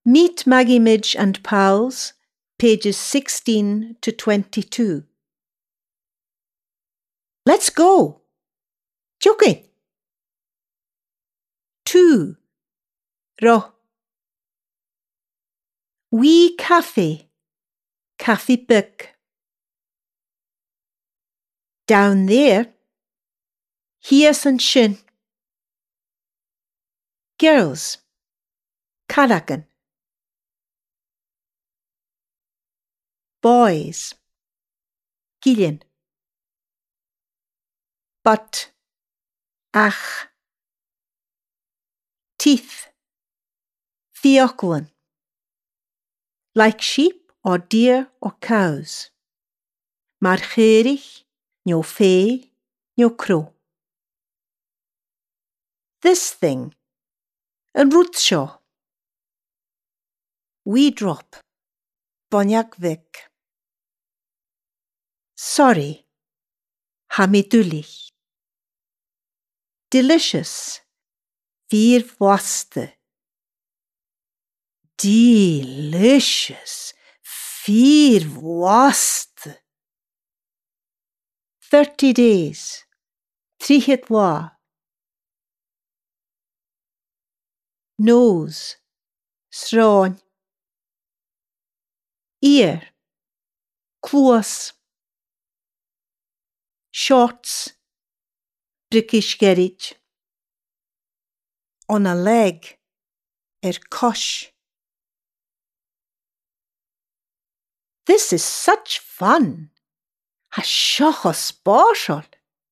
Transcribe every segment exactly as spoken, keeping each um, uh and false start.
Meet Maggie Midge and Pals, pages sixteen to twenty-two. Let's go. Joking. Two. Ro. Wee cafe. Cafe book. Down there. Here's and shin. Girls. Caragan. Boys. Gillian. But. Ach. Teeth. Fioclan. Like sheep or deer or cows. Mar chérich, no fee, no crow. This thing. An rootshaw. Wee drop. Bonjak Vic. Sorry. Hamidulich. Delicious. Vier vaste. Delicious. Vier vaste. Thirty days. Trichet wa. Nose. Sraun. Ear. Close. Shorts. British garage. On a leg. Er kosh. This is such fun. Ha shoch sporshol.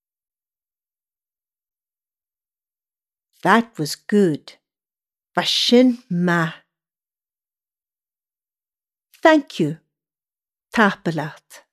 That was good. Vashin ma. Thank you. Tapelat.